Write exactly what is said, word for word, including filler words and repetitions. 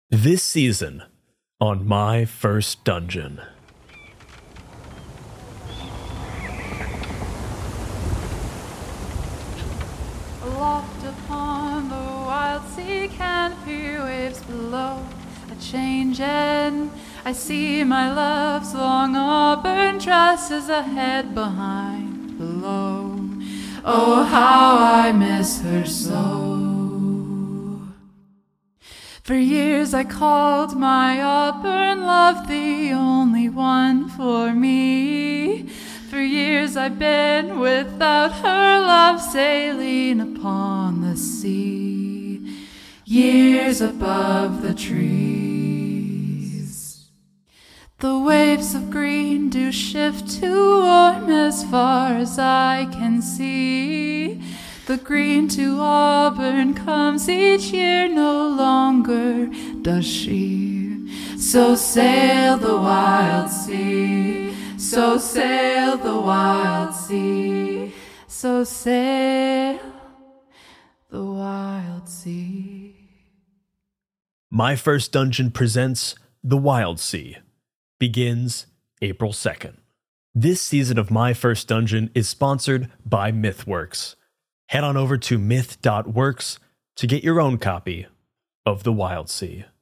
This season on My First Dungeon. Aloft upon the wild sea, can hear waves below. A change and I see my love's long auburn tresses ahead, behind, below. Oh, how I miss her so. For years I called my auburn love the only one for me. For years I've been without her love, sailing upon the sea, years above the trees. The waves of green do shift to warm as far as I can see. The green to auburn comes each year, no longer does she. So sail the wild sea, so sail the wild sea, so sail the wild sea. My First Dungeon presents The Wild Sea. Begins April second. This season of My First Dungeon is sponsored by MythWorks. Head on over to myth dot works to get your own copy of The Wild Sea.